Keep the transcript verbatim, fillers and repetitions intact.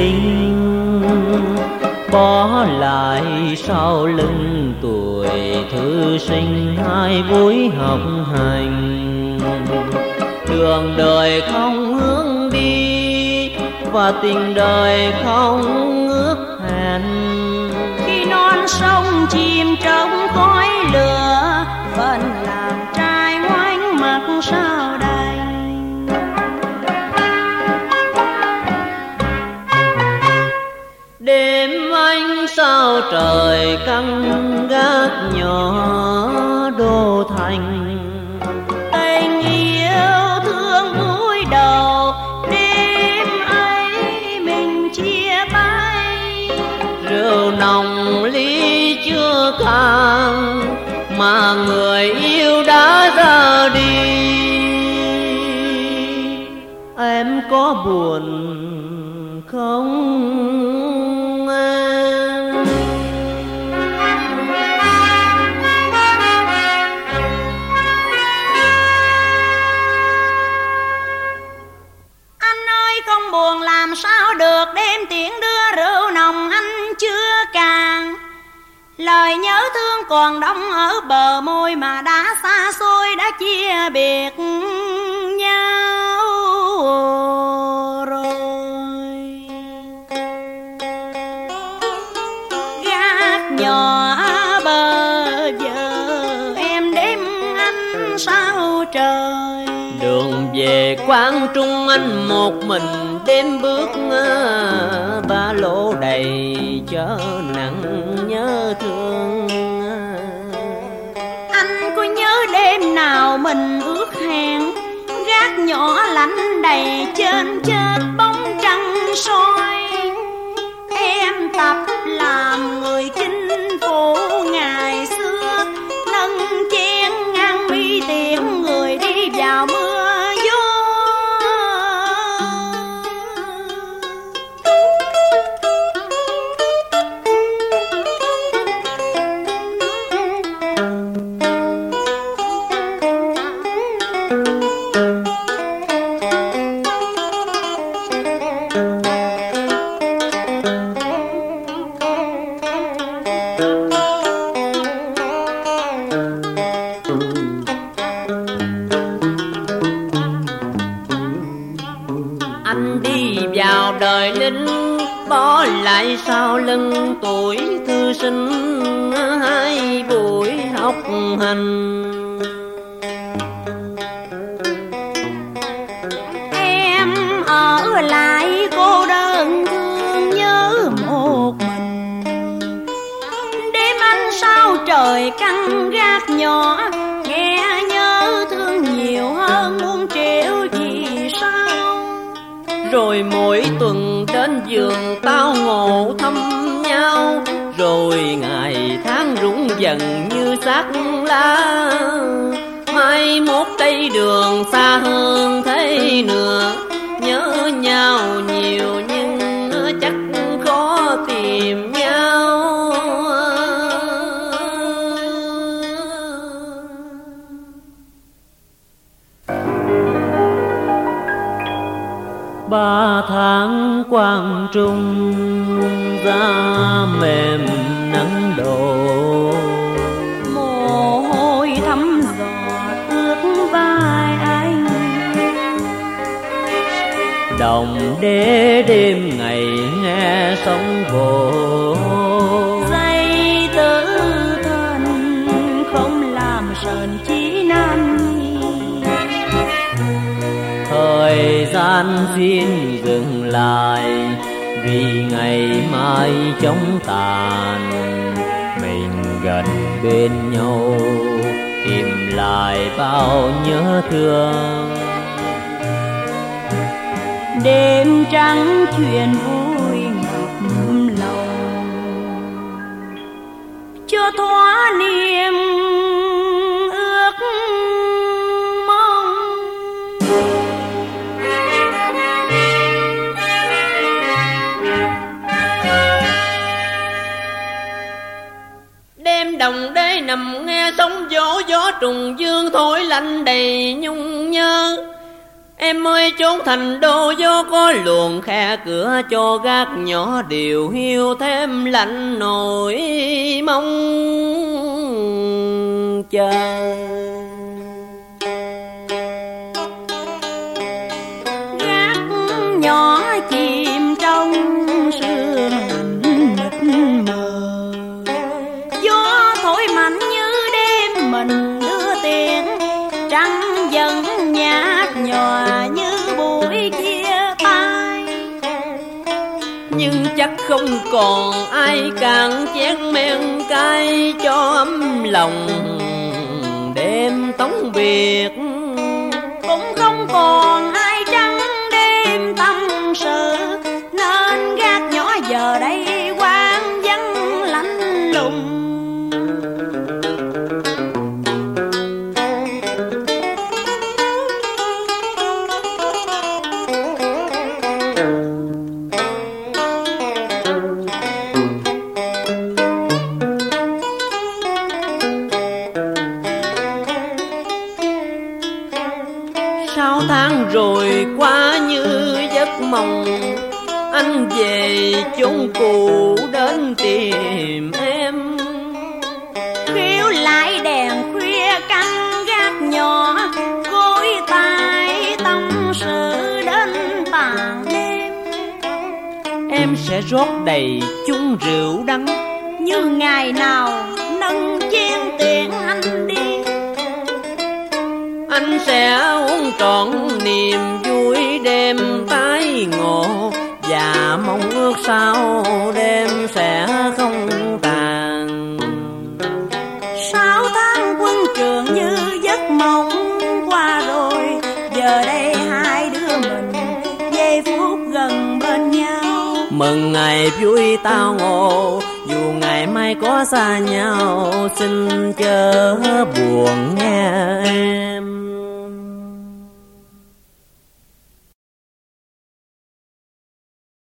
tình, bỏ lại sau lưng tuổi thư sinh hai buổi học hành. Đường đời không hướng đi và tình đời không ước hẹn. Khi non sông chìm trong khói lửa, vẫn làm trai ngoảnh mặt sao đành. Đêm anh sao trời căng gác nhỏ đô thành. Tình yêu thương cúi đầu, đêm ấy mình chia tay. Rượu nồng ly chưa cạn mà người yêu đã ra đi. Em có buồn không em? Anh ơi không buồn làm sao được, đêm tiễn đưa rượu nồng anh chưa càng. Lời nhớ thương còn đong ở bờ môi mà đã xa xôi, đã chia biệt nhau rồi. Gác nhỏ bờ giờ em đêm anh sao trời. Đường về Quang Trung anh một mình đêm bước, ba lô đầy chở nặng nhớ thương. Anh có nhớ đêm nào mình ước hẹn, gác nhỏ lạnh đầy trên chết bóng trăng soi. Em tập làm người chinh phủ ngày xưa, nâng chén ngang mi tiễn người đi vào mưa gió. Đời lính bỏ lại sau lưng tuổi thư sinh hai buổi học hành. Em ở lại cô đơn thương nhớ một mình, đêm anh sao trời căng gác nhỏ, nghe nhớ thương nhiều hơn muôn triệu vì sao. Rồi mỗi tuần đến giường tao ngộ thăm nhau, rồi ngày tháng rụng dần như xác lá. Mai mốt đây đường xa hơn thế nữa, nhớ nhau nhiều nhưng chắc khó tìm nhau. Ba tháng Quang Trung da mềm nắng đổ, mồ hôi thấm giọt ướt vai anh. Đồng đế đêm ngày nghe sóng vỗ, dây tứ thân không làm sờn chí nam nhi. Thời gian xin dừng lại vì ngày mai chóng tàn. Mình gần bên nhau tìm lại bao nhớ thương. Đêm trắng chuyện vui ngập lòng, cho thỏa niềm ước mong. Đêm đồng đế nằm nghe sóng vỗ, gió trùng dương thổi lạnh đầy nhung nhớ. Em ơi trốn thành đô gió có luồng khe cửa cho gác nhỏ điều hiu thêm lạnh nỗi mong chờ. Gác nhỏ chìm trong sương mịt mờ, gió thổi mạnh như đêm mình đưa tiền, trăng dần nhạt nhòa như buổi chia tay. Nhưng chắc không còn ai cạn chén men cay cho ấm lòng đêm tống biệt, cũng không còn ai trắng đêm tâm sự, nên gác nhỏ giờ đây quang vắng lạnh lùng. Sáu tháng rồi qua như giấc mộng, anh về chốn cũ đến tìm em. Khiếu lại đèn khuya canh gác nhỏ, gối tay tâm sự đến tàn đêm. Em sẽ rót đầy chung rượu đắng, như ngày nào nâng chén tiện anh đi. Anh sẽ uống trọn niềm vui đêm tái ngộ, và mong ước sau đêm sẽ không tàn. Sáu tháng quân trường như giấc mộng qua rồi, giờ đây hai đứa mình giây phút gần bên nhau. Mừng ngày vui tao ngộ, dù ngày mai có xa nhau, xin chớ buồn nghe em.